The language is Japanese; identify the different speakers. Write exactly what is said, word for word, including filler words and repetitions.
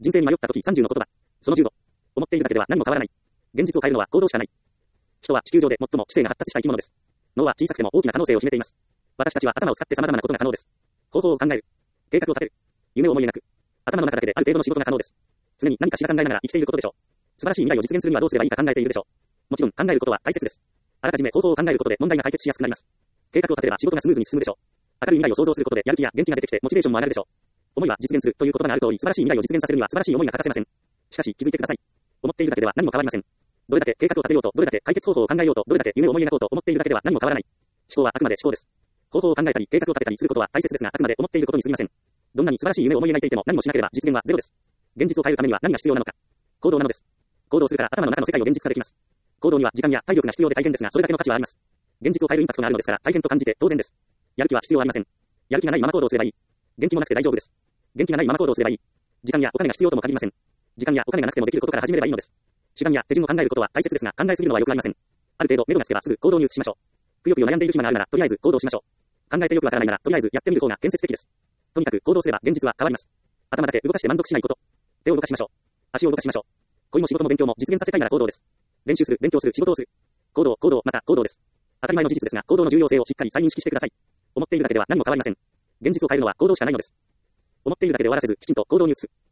Speaker 1: 人生に迷った時さんじゅうの言葉。そのじゅうご。思っているだけでは何も変わらない。現実を変えるのは行動しかない。人は地球上で最も知性が発達した生き物です。脳は小さくても大きな可能性を秘めています。私たちは頭を使って様々なことが可能です。方法を考える。計画を立てる。夢を思い描く。頭の中だけである程度の仕事が可能です。常に何かしら考えながら生きていることでしょう。素晴らしい未来を実現するにはどうすればいいか考えているでしょう。もちろん考えることは大切です。あらかじめ方法を考えることで問題が解決しやすくなります。計画を立てれば仕事がスムーズに進むでしょう。明るい未来を想像することでやる気や元気が出てきてモチベーションも上がるでしょう。思いは実現するという言葉がある通り素晴らしい未来を実現させるには素晴らしい思いが欠かせません。しかし気づいてください。思っているだけでは何も変わりません。どれだけ計画を立てようと、どれだけ解決方法を考えようと、どれだけ夢を思い描こうと思っているだけでは何も変わらない。思考はあくまで思考です。方法を考えたり計画を立てたりすることは大切ですが、あくまで思っていることに過ぎません。どんなに素晴らしい夢を思い描いていても何もしなければ実現はゼロです。現実を変えるためには何が必要なのか。行動なのです。行動するから頭の中の世界を現実化できます。行動には時間や体力が必要で大変ですが、それだけの価値はあります。現実を変えるインパクトがあるのですから大変と感じて当然です。やる気は必要ありません。やる気がないまま行動すればいい。元気もなくて大丈夫です。元気がないまま行動すればいい。時間やお金が必要とも限りません。時間やお金がなくてもできることから始めればいいのです。手段や手順を考えることは大切ですが、考えすぎるのは良くありません。ある程度目処がつけばすぐ行動に移しましょう。くよくよ悩んでいる暇があるなら、とりあえず行動しましょう。考えてよくわからないなら、とりあえずやってみる方が建設的です。とにかく行動すれば現実は変わります。頭だけ動かして満足しないこと。手を動かしましょう。足を動かしましょう。恋も仕事も勉強も実現させたいなら行動です。練習する、勉強する、仕事をする。行動、行動、また行動です。当たり前の事実ですが、行動の重要性をしっかり再認識してください。思っているだけでは何も変わりません。現実を変えるのは行動しかないのです。思っているだけで終わらせず、きちんと行動に移す。